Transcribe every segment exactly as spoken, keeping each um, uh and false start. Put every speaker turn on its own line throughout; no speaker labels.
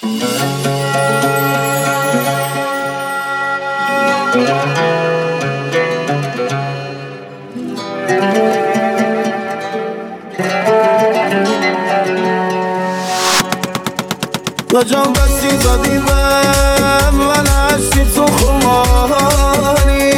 لجام بستی زدی بهم و نشتی تو خمانی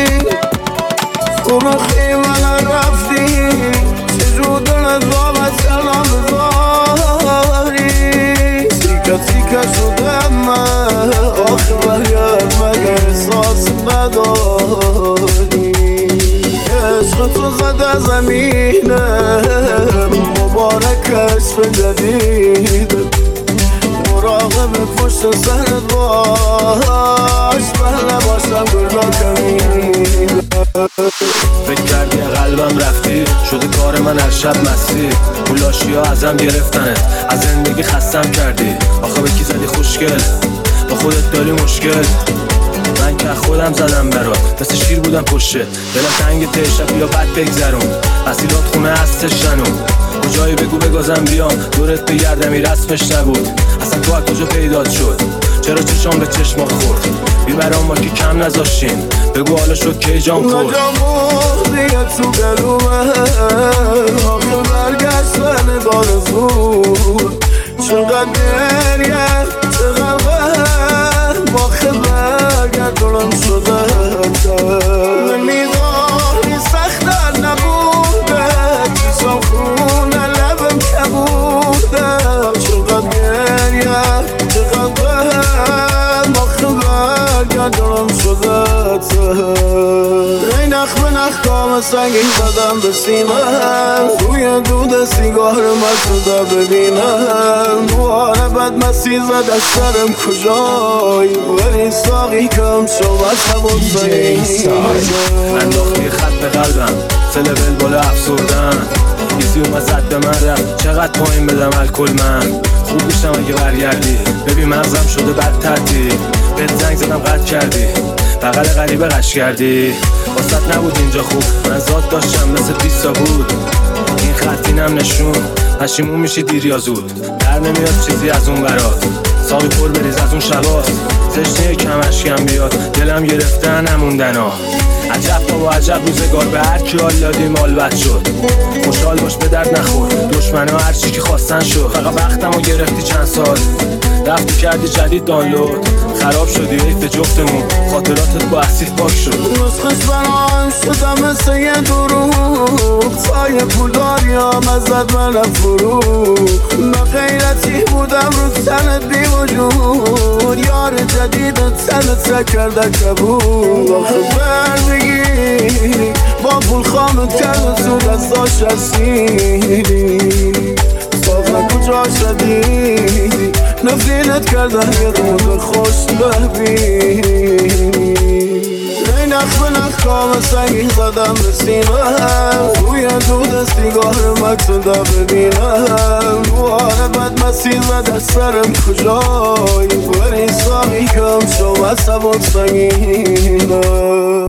خونه خیمه رفتی چجور دلت بابت سلام بذاری تیکه تیکه شده من آخه باید مگه احساس نداری عشق تو زده زمینه مبارک عشق جدید مراقب پشت سرت باش بله باشم گل با کمین
فکر کردی قلبم رفتی شده کار من هر شب مستی مولاشی ها ازم گرفتنت از زندگی خستم کردی آخه به کی زدی خوشگل با خودت داری مشکل من که خودم زدم برات مثل شیر بودم پشه دلم تنگ تشب یا بد بگذرون وسیلات خونه هستش شنون کجایی بگو بگازم بیام دورت بگردم این رسمش نبود اصلا تو از کجا پیدات شد چرا چشام به چشمات خورد بیبرام ما که کم نذاشتین بگو حالا شد که جام خورد
نجام بودیه تو گلومه آخه برگشت و نگار زود چقدر گریه چقدر غم آخه برگردونم شده نمیدانی سختر نبوده چشم خونه لبم کبوده چقدر گریه چقدر غم آخه برگردونم شده ای نخ به نخ کام سنگین زدم به سیمم روی دود سیگار مسوده ببینم مواره بد مسیح زد از سرم کجایی ولی ساقی کم شو از همون زنی
انداختی خط به قلبم سل بلبل افسردن کسی اومد زد به من رفت چقدر پایین بدم الکل من خوب میشم اگه برگردی ببین مغزم شده بد تردی بهت زنگ زدم قطع کردی بغل غریبه قش کردی واسط نبود اینجا خوب من ذات داشتم مثل پیستا بود این خطینم نشون پشیمون میشی دیر یا زود در نمیاد چیزی از اون برات ساقی پر بریز از اون شباست زشنیه کمش کم بیاد دلم گرفته نموندن ها عجب بابا عجب روزگار به هر کی حال دادی مال بد شد خوشحال باش به درد نخور دشمن ها هر چی که خواستن شد فقط وقتمو گرفتی چند سال رفتی کردی جدید دانلود خراب شدی حیف جفتمون خاطراتت با اسید پاک شد
نسخش برام شدم مثل یه دروغ سایه پولداری هم ازت منم فروغ من غیرتی بودم رو تنت بی وجود یار جدیدت تنت نکرده کبود آخه بردگی با پول خامت کرد تو دستاش اسیری صافه کجا شدیدی نفرینت کردن یه دور خوش ببینی ای نخ به نخ کام سنگین زدم به سیمم روی دود سیگار مکسوده ببینم مواره بد مسیح زد از سرم کجایی ولی ساقی کم شو از سبک سنگینم